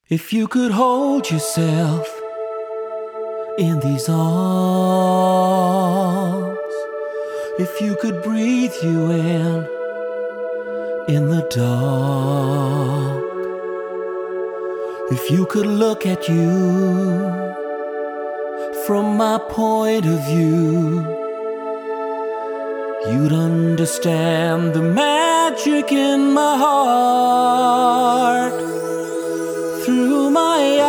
If you could hold yourself in these arms, if you could breathe you in the dark, if you could look at you from my point of view, you'd understand the magic in my heart. Through my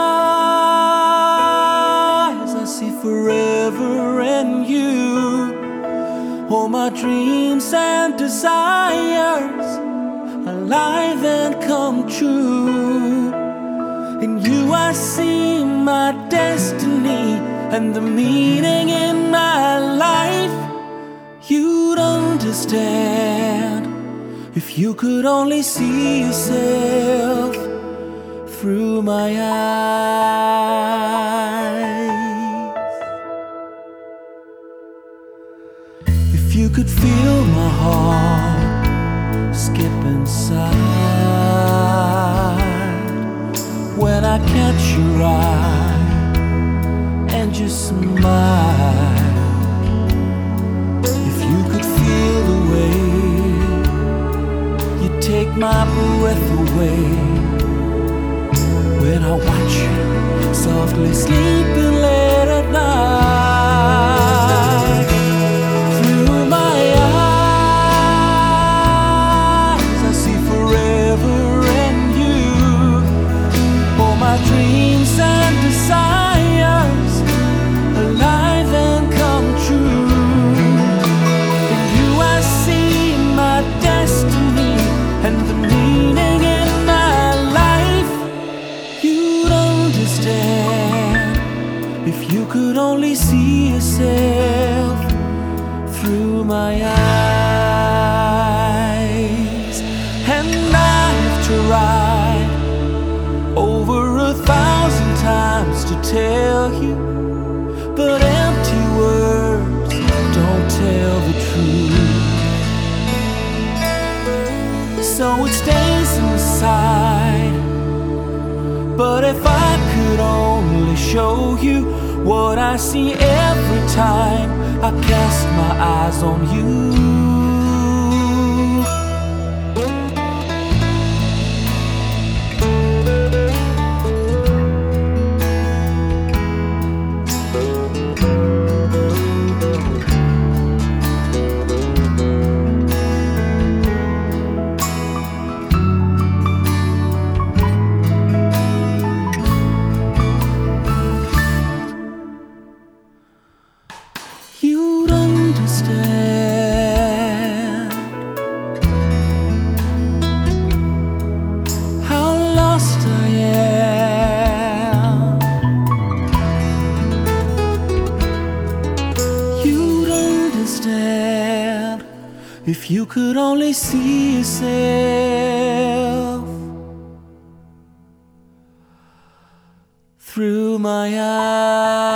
eyes I see forever and you, all my dreams and desires alive and come true. In you I see my destiny and the meaning in my life. You'd understand if you could only see yourself through my eyes. If you could feel my heart skip inside when I catch your eye and you smile, if you could feel the way you take my breath away when I watch you softly sleeping late at night. Through my eyes I see forever and you, all my dreams and desires alive and come true. In you I see my destiny and the meaning in my life. You'd understand if you could only see yourself through my eyes. And I've tried over 1,000 times to tell you, but empty words don't tell the truth. So it stays inside. But if I could only show you what I see every time I cast my eyes on you. You'd understand how lost I am. You'd understand if you could only see yourself through my eyes.